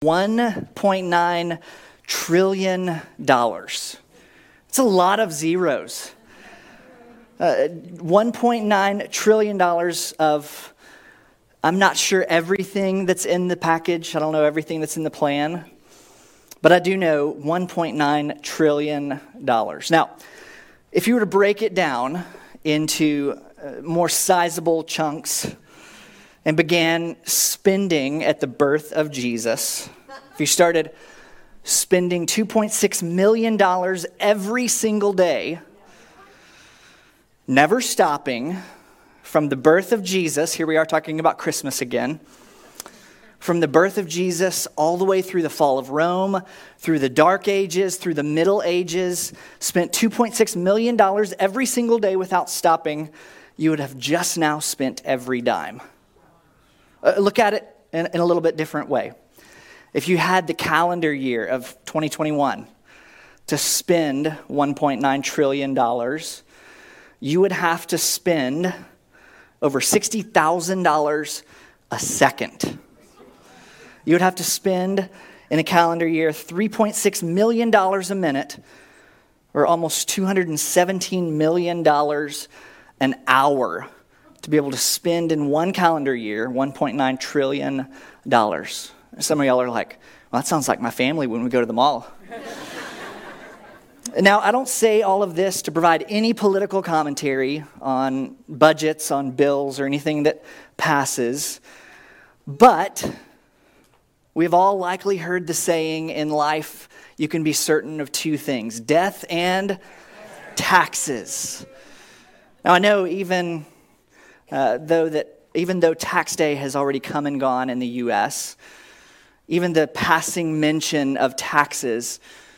$1.9 trillion. It's a lot of zeros. $1.9 trillion of, I'm not sure everything that's in the package. I don't know everything that's in the plan. But I do know $1.9 trillion. Now, if you were to break it down into more sizable chunks and began spending at the birth of Jesus, if you started spending $2.6 million every single day, never stopping, from the birth of Jesus, here we are talking about Christmas again, from the birth of Jesus all the way through the fall of Rome, through the Dark Ages, through the Middle Ages, spent $2.6 million every single day without stopping, you would have just now spent every dime. Look at it in a little bit different way. If you had the calendar year of 2021 to spend $1.9 trillion, you would have to spend over $60,000 a second. You would have to spend in a calendar year $3.6 million a minute, or almost $217 million an hour, to be able to spend in one calendar year $1.9 trillion. Some of y'all are like, well, that sounds like my family when we go to the mall. Now, I don't say all of this to provide any political commentary on budgets, on bills, or anything that passes, but we've all likely heard the saying in life, you can be certain of two things: death and taxes. Now, I know even though tax day has already come and gone in the U.S., even the passing mention of taxes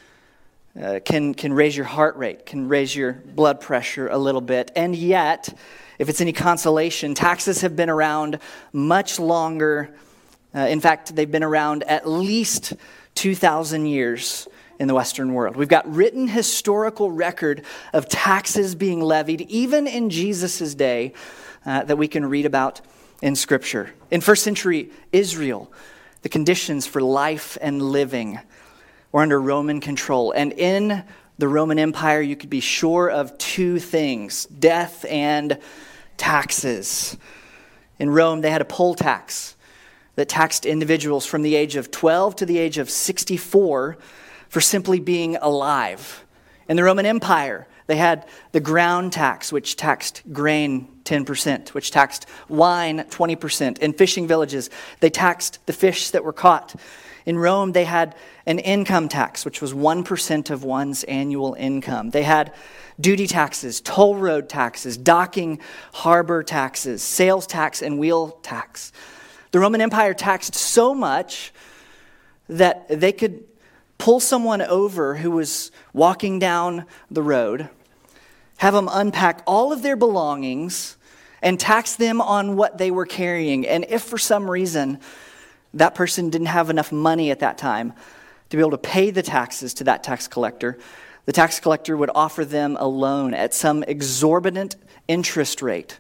can raise your heart rate, can raise your blood pressure a little bit. And yet, if it's any consolation, taxes have been around much longer. In fact, they've been around at least 2,000 years in the Western world. We've got written historical record of taxes being levied, even in Jesus' day, that we can read about in Scripture. In first century Israel, the conditions for life and living were under Roman control. And in the Roman Empire, you could be sure of two things: death and taxes. In Rome, they had a poll tax that taxed individuals from the age of 12 to the age of 64 for simply being alive. In the Roman Empire, they had the ground tax, which taxed grain 10%, which taxed wine 20%. In fishing villages, they taxed the fish that were caught. In Rome, they had an income tax, which was 1% of one's annual income. They had duty taxes, toll road taxes, docking harbor taxes, sales tax, and wheel tax. The Roman Empire taxed so much that they could pull someone over who was walking down the road, have them unpack all of their belongings, and tax them on what they were carrying. And if for some reason that person didn't have enough money at that time to be able to pay the taxes to that tax collector, the tax collector would offer them a loan at some exorbitant interest rate,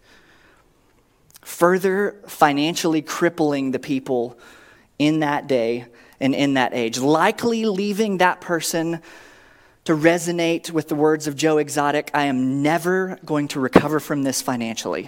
further financially crippling the people in that day and in that age, likely leaving that person to resonate with the words of Joe Exotic, "I am never going to recover from this financially."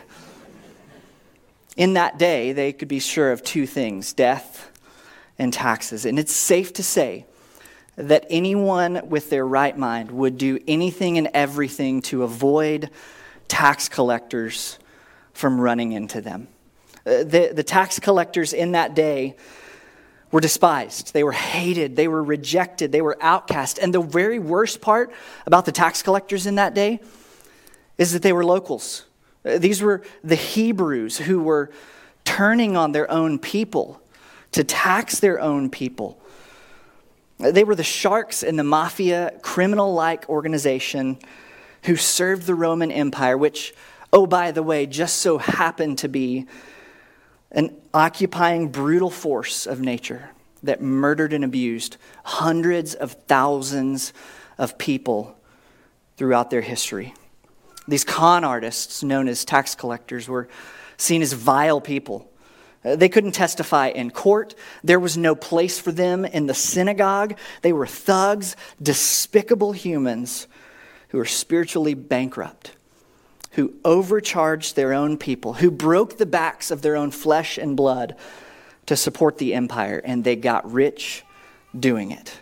In that day, they could be sure of two things: death and taxes. And it's safe to say that anyone with their right mind would do anything and everything to avoid tax collectors from running into them. The tax collectors in that day were despised. They were hated. They were rejected. They were outcast. And the very worst part about the tax collectors in that day is that they were locals. These were the Hebrews who were turning on their own people to tax their own people. They were the sharks in the mafia, criminal-like organization who served the Roman Empire, which, oh, by the way, just so happened to be an occupying, brutal force of nature that murdered and abused hundreds of thousands of people throughout their history. These con artists, known as tax collectors, were seen as vile people They couldn't testify in court. There was no place for them in the synagogue. They were thugs, despicable humans who were spiritually bankrupt, who overcharged their own people, who broke the backs of their own flesh and blood to support the empire, and they got rich doing it.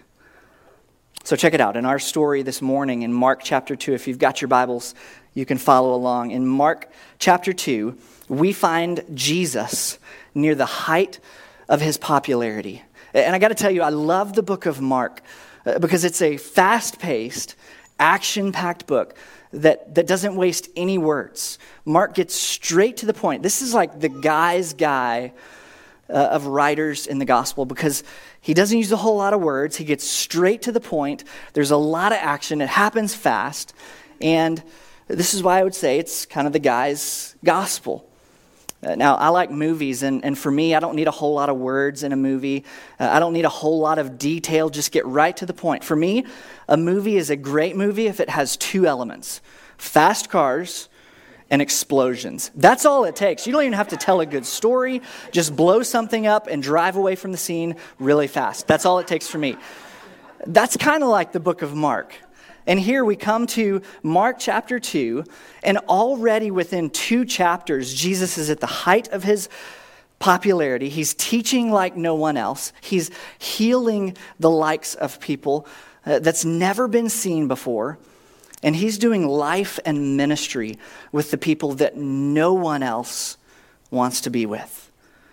So check it out. In our story this morning in Mark chapter 2, if you've got your Bibles, you can follow along. In Mark chapter 2, we find Jesus near the height of his popularity. And I got to tell you, I love the book of Mark because it's a fast-paced, action-packed book that doesn't waste any words. Mark gets straight to the point. This is like the guy's guy of writers in the gospel because he doesn't use a whole lot of words. He gets straight to the point. There's a lot of action. It happens fast. And this is why I would say it's kind of the guy's gospel. Now, I like movies, and for me, I don't need a whole lot of words in a movie. I don't need a whole lot of detail. Just get right to the point. For me, a movie is a great movie if it has two elements: fast cars and explosions. That's all it takes. You don't even have to tell a good story. Just blow something up and drive away from the scene really fast. That's all it takes for me. That's kind of like the book of Mark. And here we come to Mark chapter 2, and already within 2 chapters, Jesus is at the height of his popularity. He's teaching like no one else. He's healing the likes of people that's never been seen before. And he's doing life and ministry with the people that no one else wants to be with.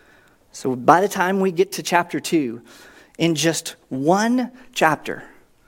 So by the time we get to chapter 2, in just 1 chapter,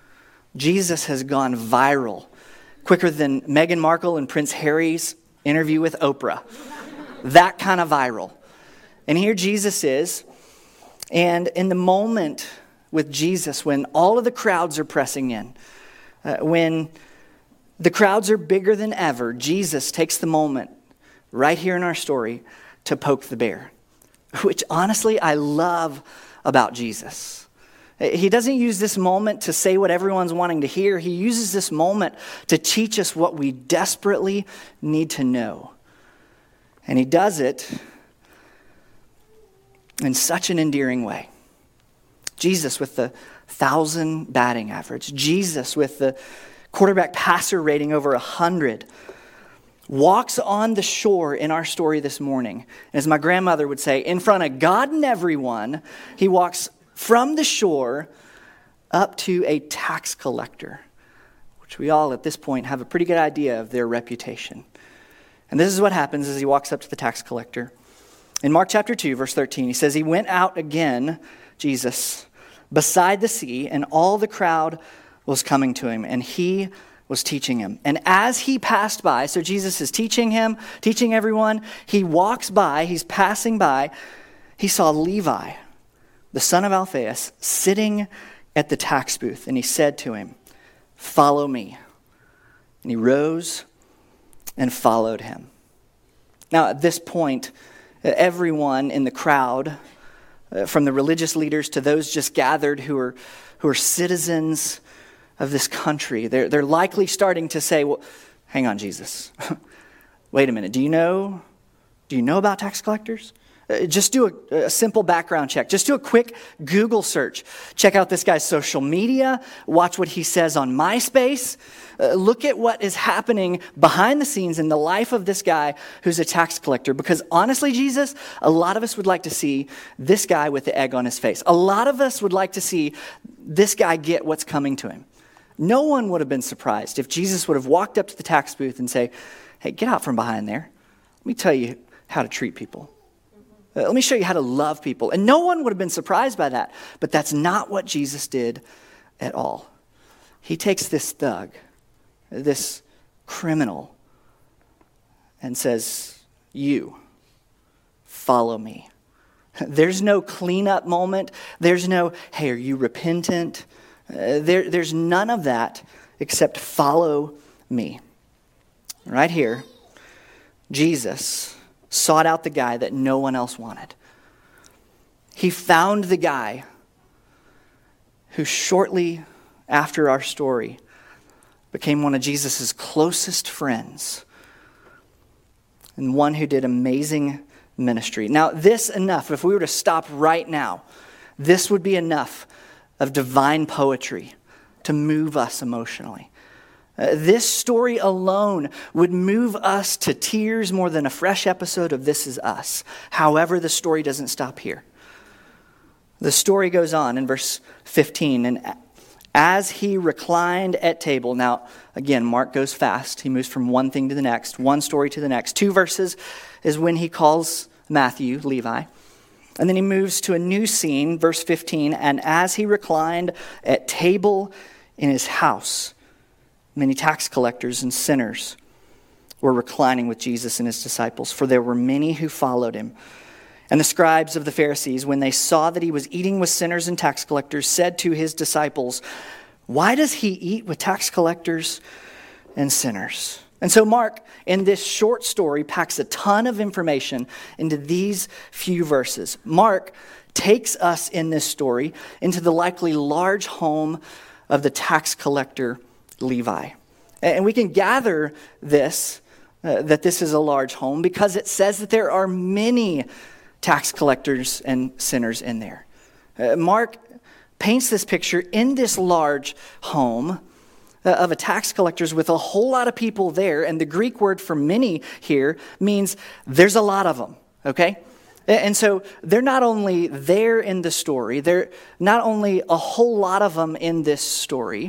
Jesus has gone viral quicker than Meghan Markle and Prince Harry's interview with Oprah. That kind of viral. And here Jesus is. And in the moment with Jesus, when all of the crowds are pressing in, when the crowds are bigger than ever, Jesus takes the moment right here in our story to poke the bear, which honestly I love about Jesus. He doesn't use this moment to say what everyone's wanting to hear. He uses this moment to teach us what we desperately need to know. And he does it in such an endearing way. Jesus with the 1,000 batting average. Jesus with the quarterback passer rating over 100. Walks on the shore in our story this morning. And as my grandmother would say, in front of God and everyone, he walks from the shore up to a tax collector, which we all at this point have a pretty good idea of their reputation. And this is what happens as he walks up to the tax collector. In Mark chapter 2, verse 13, he says, he went out again, Jesus, beside the sea, and all the crowd was coming to him, and he was teaching him. And as he passed by, so Jesus is teaching him, teaching everyone, he walks by, he's passing by, he saw Levi, the son of Alphaeus, sitting at the tax booth. And he said to him, "Follow me." And he rose and followed him. Now at this point, everyone in the crowd, from the religious leaders to those just gathered who are citizens of this country, they're likely starting to say, well, hang on, Jesus. Wait a minute. Do you know about tax collectors? Just do a simple background check. Just do a quick Google search. Check out this guy's social media. Watch what he says on MySpace. Look at what is happening behind the scenes in the life of this guy who's a tax collector. Because honestly, Jesus, a lot of us would like to see this guy with the egg on his face. A lot of us would like to see this guy get what's coming to him. No one would have been surprised if Jesus would have walked up to the tax booth and say, "Hey, get out from behind there. Let me tell you how to treat people. Let me show you how to love people." And no one would have been surprised by that. But that's not what Jesus did at all. He takes this thug, this criminal, and says, "You, follow me." There's no cleanup moment. There's no, "Hey, are you repentant?" There's none of that except follow me. Right here, Jesus sought out the guy that no one else wanted. He found the guy who shortly after our story became one of Jesus' closest friends and one who did amazing ministry. Now, this enough, if we were to stop right now, this would be enough of divine poetry to move us emotionally. This story alone would move us to tears more than a fresh episode of This Is Us. However, the story doesn't stop here. The story goes on in verse 15, and as he reclined at table. Now, again, Mark goes fast. He moves from one thing to the next, one story to the next. 2 verses is when he calls Matthew, Levi. And then he moves to a new scene, verse 15. And as he reclined at table in his house, many tax collectors and sinners were reclining with Jesus and his disciples, for there were many who followed him. And the scribes of the Pharisees, when they saw that he was eating with sinners and tax collectors, said to his disciples, "Why does he eat with tax collectors and sinners?" And so Mark, in this short story, packs a ton of information into these few verses. Mark takes us in this story into the likely large home of the tax collector Levi. And we can gather this, that this is a large home, because it says that there are many tax collectors and sinners in there. Mark paints this picture in this large home of a tax collector's with a whole lot of people there, and the Greek word for many here means there's a lot of them, okay? And so they're not only there in the story, they're not only a whole lot of them in this story,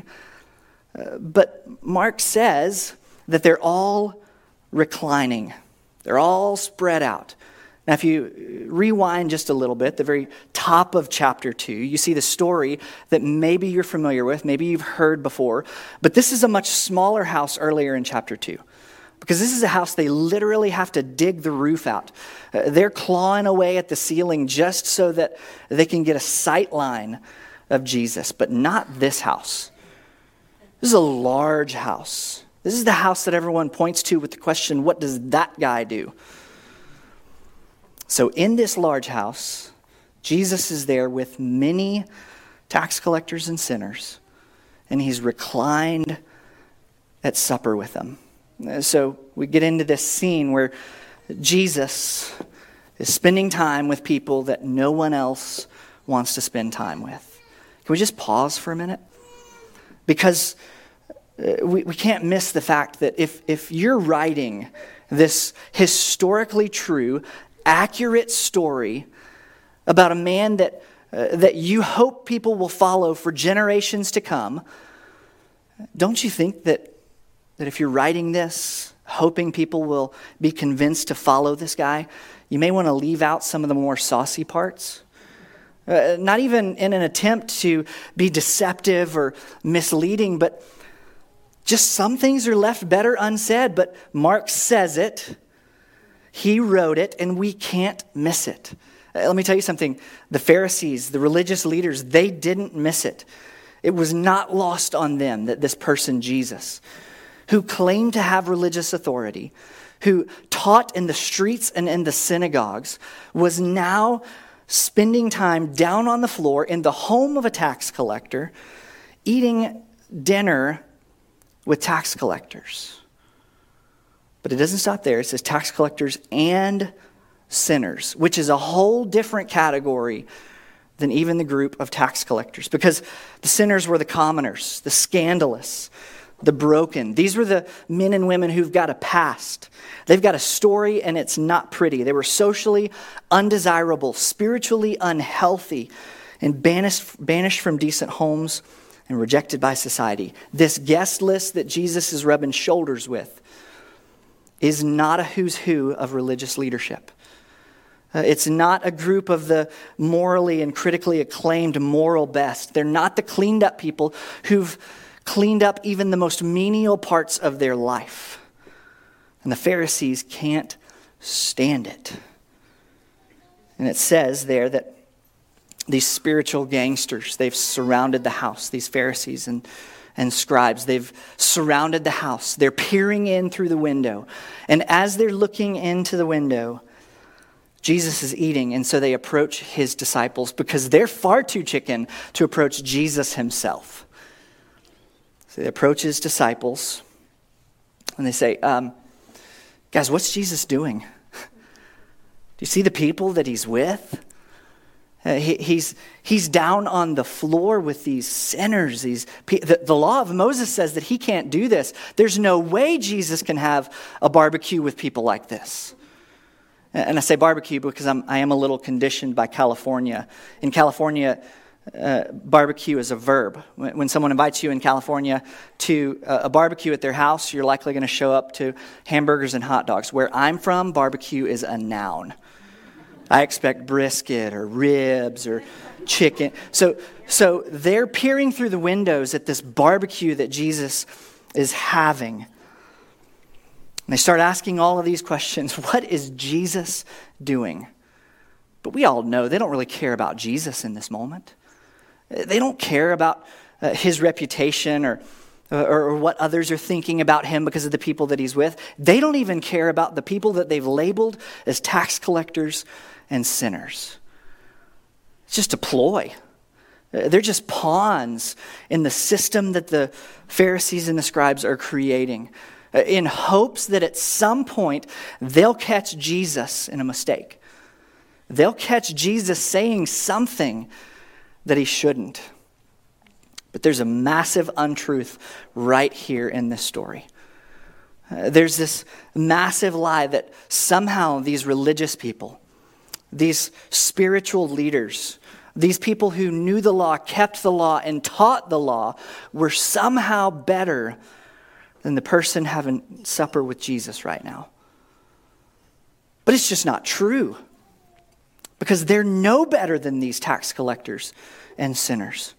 but Mark says that they're all reclining. They're all spread out. Now, if you rewind just a little bit, the very top of chapter 2, you see the story that maybe you're familiar with, maybe you've heard before, but this is a much smaller house earlier in chapter 2. Because this is a house they literally have to dig the roof out. They're clawing away at the ceiling just so that they can get a sight line of Jesus, but not this house. This is a large house. This is the house that everyone points to with the question, what does that guy do? So in this large house, Jesus is there with many tax collectors and sinners, and he's reclined at supper with them. So we get into this scene where Jesus is spending time with people that no one else wants to spend time with. Can we just pause for a minute? Because we can't miss the fact that if you're writing this historically true, accurate story about a man that you hope people will follow for generations to come, don't you think that if you're writing this, hoping people will be convinced to follow this guy, you may want to leave out some of the more saucy parts? Not even in an attempt to be deceptive or misleading, but just some things are left better unsaid. But Mark says it. He wrote it, and we can't miss it. Let me tell you something. The Pharisees, the religious leaders, they didn't miss it. It was not lost on them that this person, Jesus, who claimed to have religious authority, who taught in the streets and in the synagogues, was now spending time down on the floor in the home of a tax collector, eating dinner with tax collectors. But it doesn't stop there. It says tax collectors and sinners, which is a whole different category than even the group of tax collectors. Because the sinners were the commoners, the scandalous, the broken. These were the men and women who've got a past. They've got a story, and it's not pretty. They were socially undesirable, spiritually unhealthy, and banished from decent homes and rejected by society. This guest list that Jesus is rubbing shoulders with is not a who's who of religious leadership. It's not a group of the morally and critically acclaimed moral best. They're not the cleaned up people who've cleaned up even the most menial parts of their life. And the Pharisees can't stand it. And it says there that these spiritual gangsters, they've surrounded the house, these Pharisees and scribes. They've surrounded the house. They're peering in through the window. And as they're looking into the window, Jesus is eating, and so they approach his disciples because they're far too chicken to approach Jesus himself. So they approach his disciples, and they say, guys, what's Jesus doing? you see the people that he's with? He's down on the floor with these sinners. The law of Moses says that he can't do this. There's no way Jesus can have a barbecue with people like this. And I say barbecue because I am a little conditioned by California. In California, barbecue is a verb. When someone invites you in California to a barbecue at their house, you're likely going to show up to hamburgers and hot dogs. Where I'm from, barbecue is a noun. I expect brisket or ribs or chicken. So they're peering through the windows at this barbecue that Jesus is having. And they start asking all of these questions. What is Jesus doing? But we all know they don't really care about Jesus in this moment. They don't care about his reputation or what others are thinking about him because of the people that he's with. They don't even care about the people that they've labeled as tax collectors and sinners. It's just a ploy. They're just pawns in the system that the Pharisees and the scribes are creating in hopes that at some point they'll catch Jesus in a mistake. They'll catch Jesus saying something that he shouldn't. But there's a massive untruth right here in this story. There's this massive lie that somehow these religious people, these spiritual leaders, these people who knew the law, kept the law, and taught the law were somehow better than the person having supper with Jesus right now. But it's just not true. Because they're no better than these tax collectors and sinners.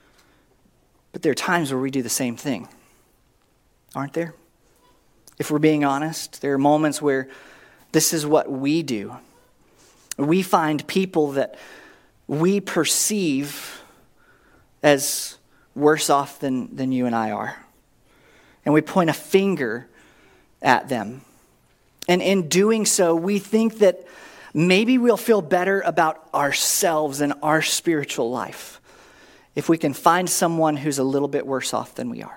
But there are times where we do the same thing, aren't there? If we're being honest, there are moments where this is what we do. We find people that we perceive as worse off than you and I are. And we point a finger at them. And in doing so, we think that maybe we'll feel better about ourselves and our spiritual life if we can find someone who's a little bit worse off than we are.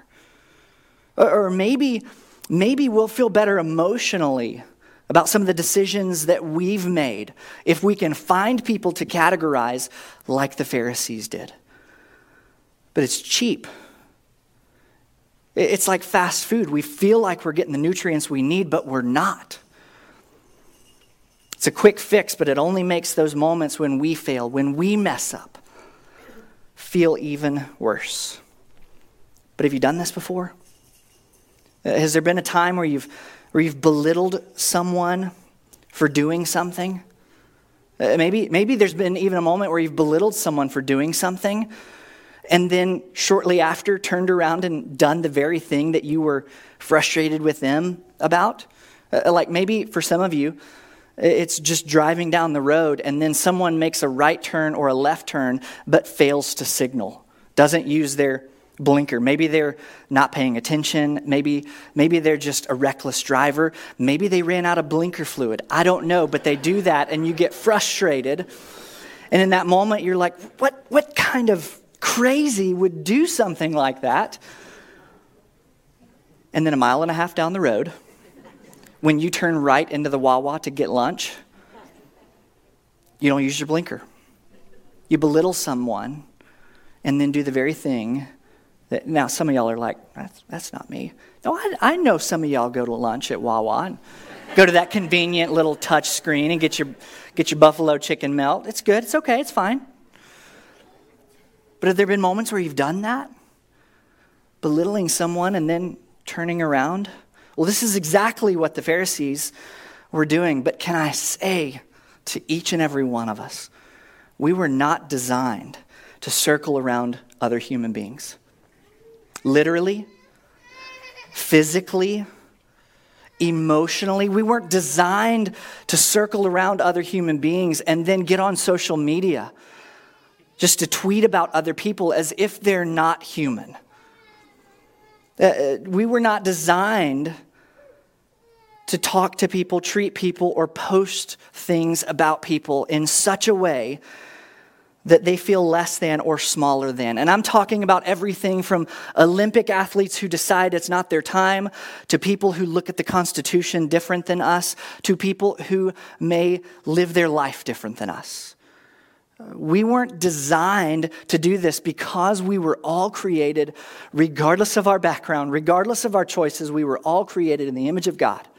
Or maybe we'll feel better emotionally about some of the decisions that we've made if we can find people to categorize like the Pharisees did. But it's cheap. It's like fast food. We feel like we're getting the nutrients we need, but we're not. It's a quick fix, but it only makes those moments when we fail, when we mess up, feel even worse. But have you done this before? Has there been a time where you've belittled someone for doing something? Maybe there's been even a moment where you've belittled someone for doing something, and then shortly after turned around and done the very thing that you were frustrated with them about. Like maybe for some of you, it's just driving down the road and then someone makes a right turn or a left turn but fails to signal, doesn't use their blinker. Maybe they're not paying attention. Maybe they're just a reckless driver. Maybe they ran out of blinker fluid. I don't know, but they do that and you get frustrated. And in that moment you're like, what kind of crazy would do something like that? And then a mile and a half down the road, when you turn right into the Wawa to get lunch, you don't use your blinker. You belittle someone and then do the very thing that, now some of y'all are like, that's not me. No, I know some of y'all go to lunch at Wawa and go to that convenient little touch screen and get your buffalo chicken melt. It's good. It's okay. It's fine. But have there been moments where you've done that? Belittling someone and then turning around? Well, this is exactly what the Pharisees were doing. But can I say to each and every one of us, we were not designed to circle around other human beings. Literally, physically, emotionally, we weren't designed to circle around other human beings and then get on social media just to tweet about other people as if they're not human. We were not designed to talk to people, treat people, or post things about people in such a way that they feel less than or smaller than. And I'm talking about everything from Olympic athletes who decide it's not their time, to people who look at the Constitution different than us, to people who may live their life different than us. We weren't designed to do this because we were all created, regardless of our background, regardless of our choices, we were all created in the image of God.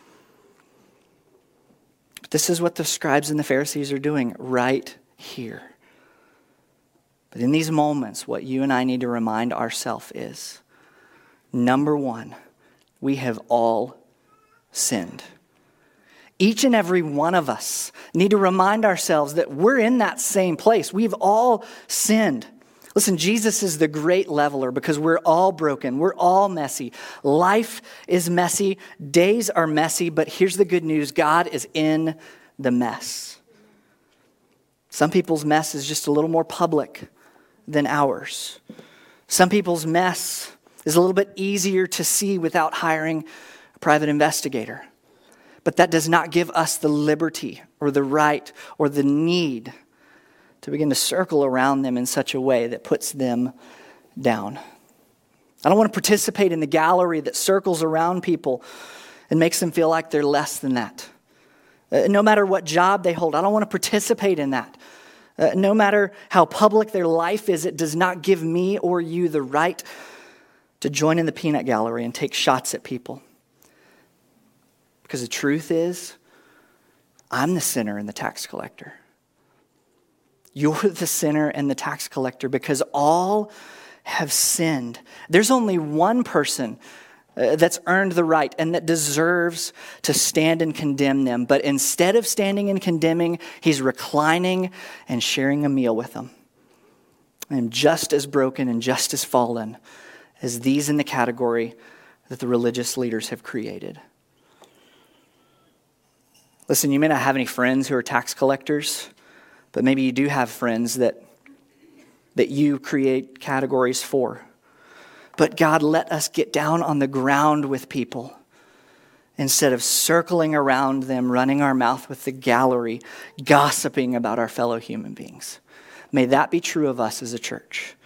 But this is what the scribes and the Pharisees are doing right here. But in these moments, what you and I need to remind ourselves is, number one, we have all sinned. Each and every one of us need to remind ourselves that we're in that same place. We've all sinned. Listen, Jesus is the great leveler because we're all broken. We're all messy. Life is messy. Days are messy. But here's the good news. God is in the mess. Some people's mess is just a little more public than ours. Some people's mess is a little bit easier to see without hiring a private investigator. But that does not give us the liberty or the right or the need to begin to circle around them in such a way that puts them down. I don't want to participate in the gallery that circles around people and makes them feel like they're less than that. No matter what job they hold, I don't want to participate in that. No matter how public their life is, it does not give me or you the right to join in the peanut gallery and take shots at people. Because the truth is, I'm the sinner and the tax collector. You're the sinner and the tax collector because all have sinned. There's only one person that's earned the right and that deserves to stand and condemn them. But instead of standing and condemning, he's reclining and sharing a meal with them. I'm just as broken and just as fallen as these in the category that the religious leaders have created. Listen, you may not have any friends who are tax collectors, but maybe you do have friends that you create categories for. But God, let us get down on the ground with people instead of circling around them, running our mouth with the gallery, gossiping about our fellow human beings. May that be true of us as a church.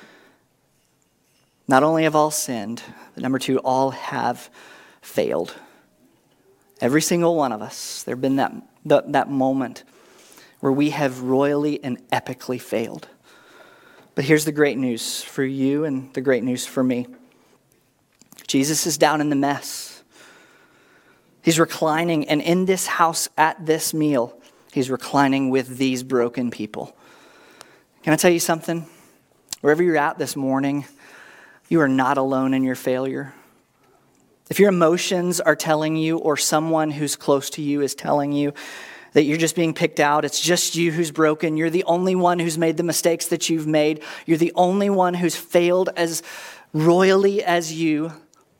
Not only have all sinned, but number two, all have failed. Every single one of us, there have been that moment where we have royally and epically failed. But here's the great news for you and the great news for me. Jesus is down in the mess. He's reclining, and in this house at this meal, he's reclining with these broken people. Can I tell you something? Wherever you're at this morning, you are not alone in your failure. If your emotions are telling you, or someone who's close to you is telling you that you're just being picked out, it's just you who's broken, you're the only one who's made the mistakes that you've made, you're the only one who's failed as royally as you,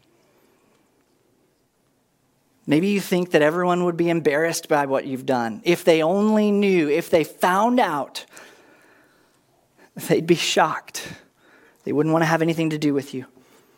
maybe you think that everyone would be embarrassed by what you've done. If they only knew, if they found out, they'd be shocked. They wouldn't want to have anything to do with you.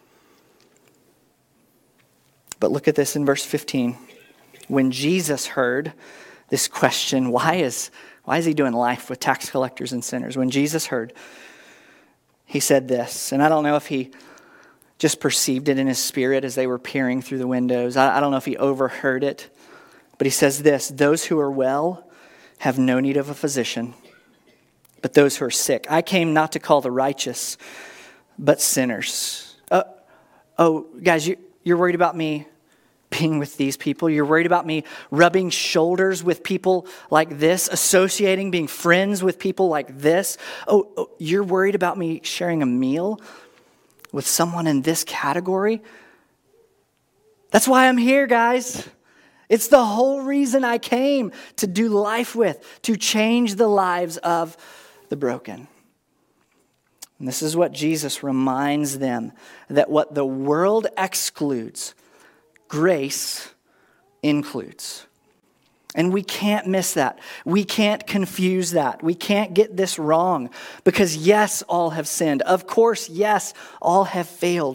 But look at this in verse 15. When Jesus heard this question, why is he doing life with tax collectors and sinners? When Jesus heard, he said this, and I don't know if he just perceived it in his spirit as they were peering through the windows. I don't know if he overheard it, but he says this: those who are well have no need of a physician, but those who are sick. I came not to call the righteous, but sinners. Guys, you're worried about me being with these people? You're worried about me rubbing shoulders with people like this, associating, being friends with people like this? You're worried about me sharing a meal with someone in this category? That's why I'm here, guys. It's the whole reason I came to do life with, to change the lives of the broken. And this is what Jesus reminds them, that what the world excludes, grace includes. And we can't miss that. We can't confuse that. We can't get this wrong. Because yes, all have sinned. Of course, yes, all have failed.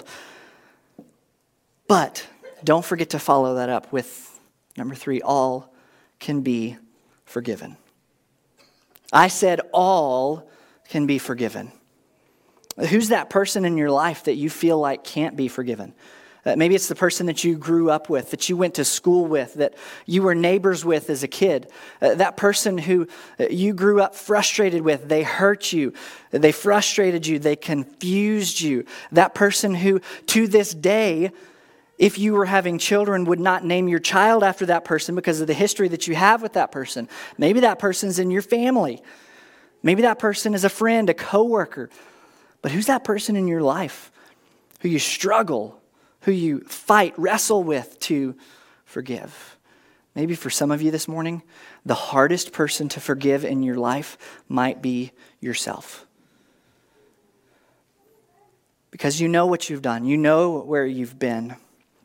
But don't forget to follow that up with number 3, all can be forgiven. I said all can be forgiven. Who's that person in your life that you feel like can't be forgiven? Maybe it's the person that you grew up with, that you went to school with, that you were neighbors with as a kid. That person who you grew up frustrated with, they hurt you, they frustrated you, they confused you. That person who, to this day, if you were having children, would not name your child after that person because of the history that you have with that person. Maybe that person's in your family. Maybe that person is a friend, a coworker. But who's that person in your life who you struggle, who you fight, wrestle with to forgive? Maybe for some of you this morning, the hardest person to forgive in your life might be yourself. Because you know what you've done. You know where you've been.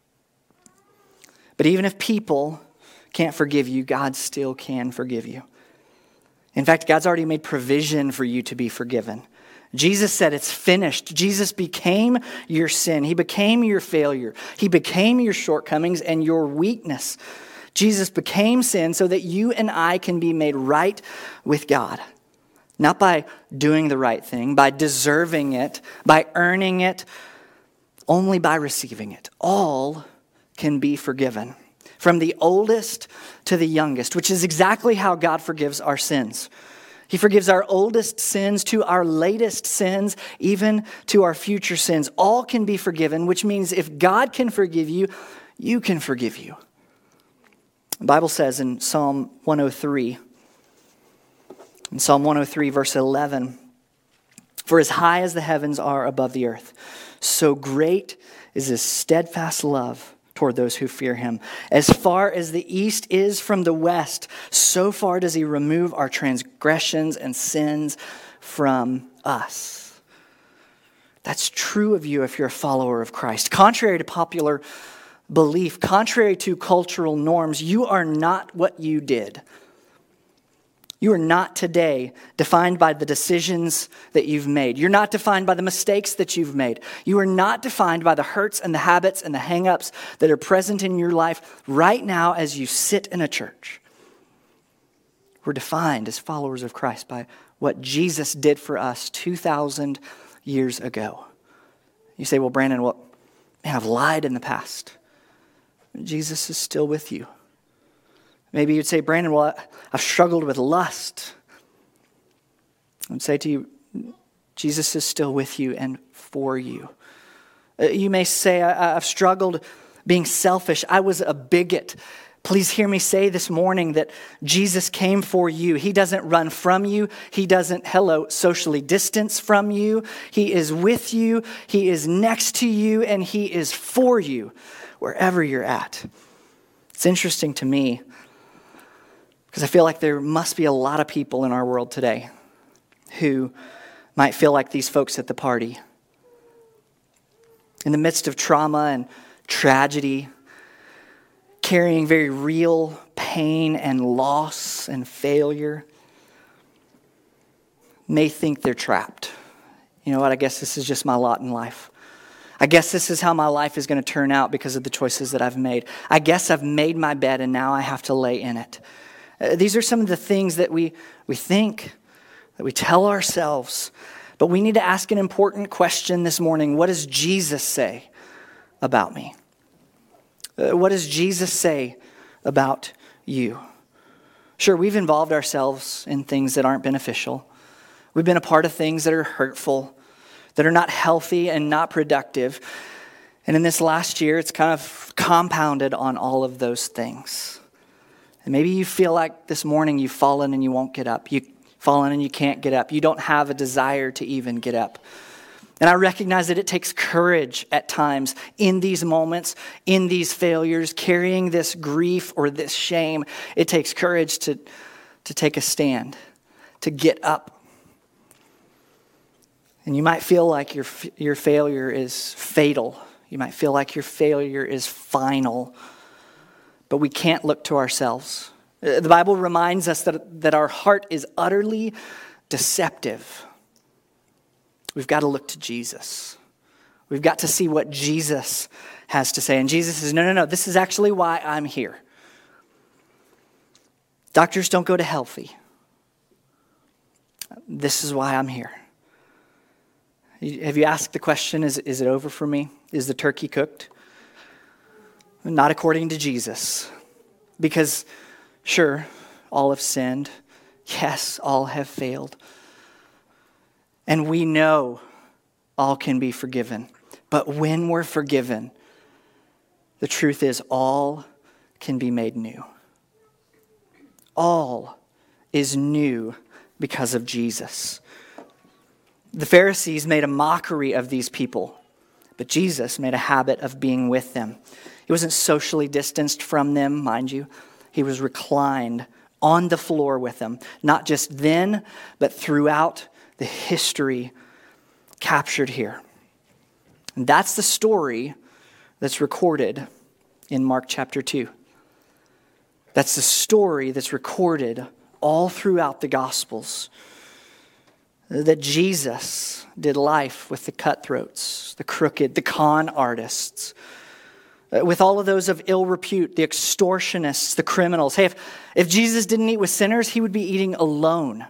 But even if people can't forgive you, God still can forgive you. In fact, God's already made provision for you to be forgiven. Jesus said it's finished. Jesus became your sin. He became your failure. He became your shortcomings and your weakness. Jesus became sin so that you and I can be made right with God. Not by doing the right thing, by deserving it, by earning it, only by receiving it. All can be forgiven. From the oldest to the youngest, which is exactly how God forgives our sins. He forgives our oldest sins to our latest sins, even to our future sins. All can be forgiven, which means if God can forgive you, you can forgive you. The Bible says in Psalm 103, verse 11, "For as high as the heavens are above the earth, so great is his steadfast love toward those who fear him. As far as the east is from the west, so far does he remove our transgressions and sins from us." That's true of you if you're a follower of Christ. Contrary to popular belief, contrary to cultural norms, you are not what you did. You are not today defined by the decisions that you've made. You're not defined by the mistakes that you've made. You are not defined by the hurts and the habits and the hang-ups that are present in your life right now as you sit in a church. We're defined as followers of Christ by what Jesus did for us 2,000 years ago. You say, well, Brandon, man, I've lied in the past. Jesus is still with you. Maybe you'd say, Brandon, well, I've struggled with lust. I'd say to you, Jesus is still with you and for you. You may say, I've struggled being selfish. I was a bigot. Please hear me say this morning that Jesus came for you. He doesn't run from you. He doesn't, socially distance from you. He is with you. He is next to you, and he is for you wherever you're at. It's interesting to me because I feel like there must be a lot of people in our world today who might feel like these folks at the party. In the midst of trauma and tragedy, carrying very real pain and loss and failure, may think they're trapped. You know what? I guess this is just my lot in life. I guess this is how my life is going to turn out because of the choices that I've made. I guess I've made my bed and now I have to lay in it. These are some of the things that we think, that we tell ourselves. But we need to ask an important question this morning. What does Jesus say about me? What does Jesus say about you? Sure, we've involved ourselves in things that aren't beneficial. We've been a part of things that are hurtful, that are not healthy and not productive. And in this last year, it's kind of compounded on all of those things. And maybe you feel like this morning you've fallen and you won't get up. You've fallen and you can't get up. You don't have a desire to even get up. And I recognize that it takes courage at times in these moments, in these failures, carrying this grief or this shame. It takes courage to take a stand, to get up. And you might feel like your failure is fatal. You might feel like your failure is final. But we can't look to ourselves. The Bible reminds us that our heart is utterly deceptive. We've got to look to Jesus. We've got to see what Jesus has to say. And Jesus says, no, this is actually why I'm here. Doctors don't go to healthy. This is why I'm here. Have you asked the question, is it over for me? Is the turkey cooked? Not according to Jesus. Because, sure, all have sinned. Yes, all have failed. And we know all can be forgiven. But when we're forgiven, the truth is all can be made new. All is new because of Jesus. The Pharisees made a mockery of these people, but Jesus made a habit of being with them. He wasn't socially distanced from them, mind you. He was reclined on the floor with them, not just then, but throughout the history captured here. And that's the story that's recorded in Mark chapter 2. That's the story that's recorded all throughout the Gospels. That Jesus did life with the cutthroats, the crooked, the con artists, with all of those of ill repute, the extortionists, the criminals. Hey, if Jesus didn't eat with sinners, he would be eating alone.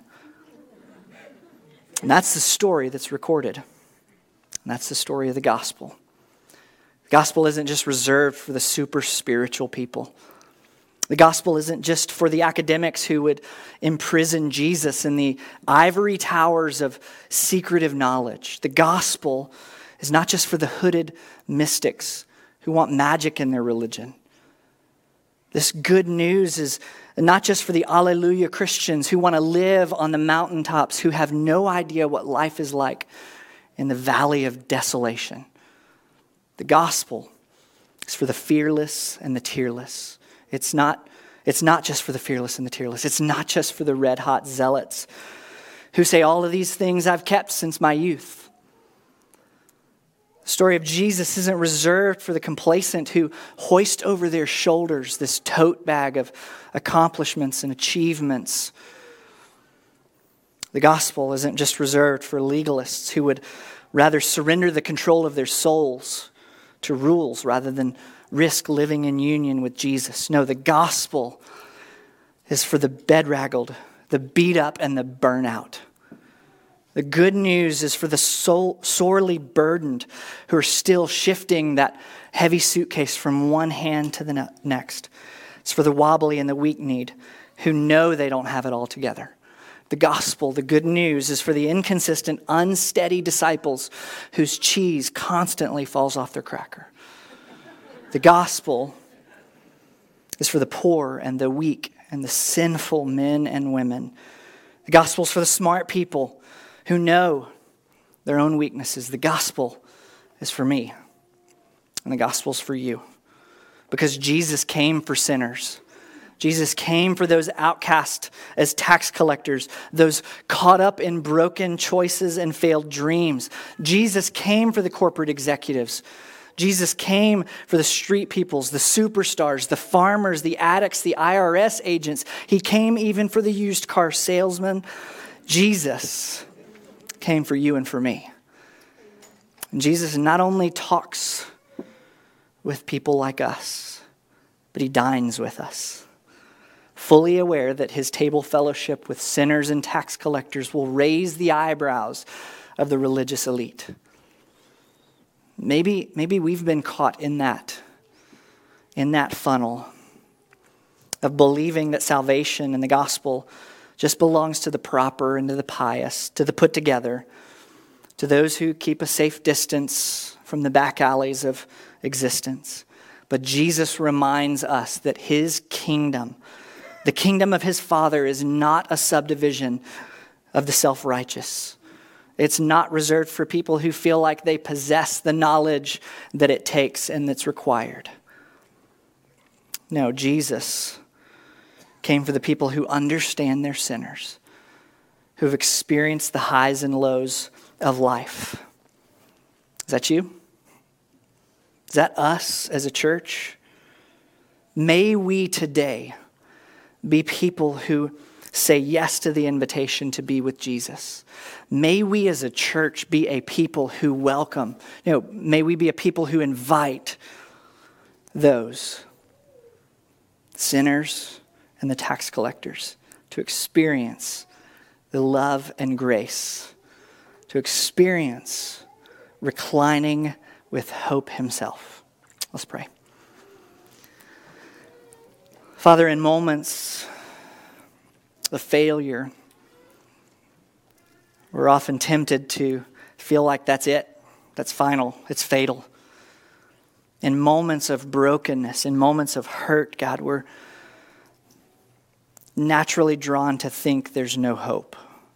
And that's the story that's recorded. And that's the story of the gospel. The gospel isn't just reserved for the super spiritual people. The gospel isn't just for the academics who would imprison Jesus in the ivory towers of secretive knowledge. The gospel is not just for the hooded mystics who want magic in their religion. This good news is not just for the Alleluia Christians who want to live on the mountaintops, who have no idea what life is like in the valley of desolation. The gospel is for the fearless and the tearless. It's not just for the fearless and the tearless. It's not just for the red-hot zealots who say, all of these things I've kept since my youth. The story of Jesus isn't reserved for the complacent who hoist over their shoulders this tote bag of accomplishments and achievements. The gospel isn't just reserved for legalists who would rather surrender the control of their souls to rules rather than risk living in union with Jesus. No, the gospel is for the bedraggled, the beat up, and the burnout. The good news is for the sorely burdened who are still shifting that heavy suitcase from one hand to the next. It's for the wobbly and the weak-kneed who know they don't have it all together. The gospel, the good news, is for the inconsistent, unsteady disciples whose cheese constantly falls off their cracker. The gospel is for the poor and the weak and the sinful men and women. The gospel is for the smart people who know their own weaknesses. The gospel is for me, and the gospel is for you. Because Jesus came for sinners. Jesus came for those outcast as tax collectors, those caught up in broken choices and failed dreams. Jesus came for the corporate executives. Jesus came for the street peoples, the superstars, the farmers, the addicts, the IRS agents. He came even for the used car salesman. Jesus came for you and for me. And Jesus not only talks with people like us, but he dines with us, fully aware that his table fellowship with sinners and tax collectors will raise the eyebrows of the religious elite. Maybe we've been caught in that funnel of believing that salvation and the gospel just belongs to the proper and to the pious, to the put together, to those who keep a safe distance from the back alleys of existence. But Jesus reminds us that his kingdom, the kingdom of his Father, is not a subdivision of the self-righteous. It's not reserved for people who feel like they possess the knowledge that it takes and that's required. No, Jesus came for the people who understand they're sinners, who have experienced the highs and lows of life. Is that you? Is that us as a church? May we today be people who say yes to the invitation to be with Jesus. May we as a church be a people who welcome. May we be a people who invite those sinners and the tax collectors to experience the love and grace to experience reclining with hope himself. Let's pray. Father, in moments of failure, we're often tempted to feel like that's it, that's final, it's fatal. In moments of brokenness, in moments of hurt, God, we're naturally drawn to think there's no hope.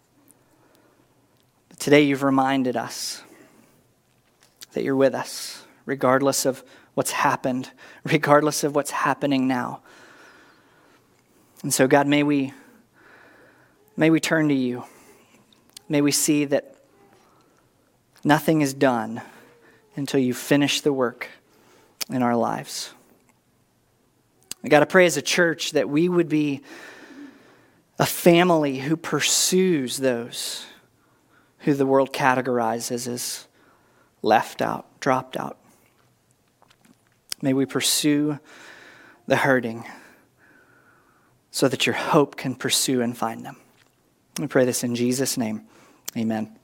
But today you've reminded us that you're with us, regardless of what's happened, regardless of what's happening now. And so, God, may we turn to you. May we see that nothing is done until you finish the work in our lives. I got to pray as a church that we would be a family who pursues those who the world categorizes as left out, dropped out. May we pursue the hurting so that your hope can pursue and find them. We pray this in Jesus' name. Amen.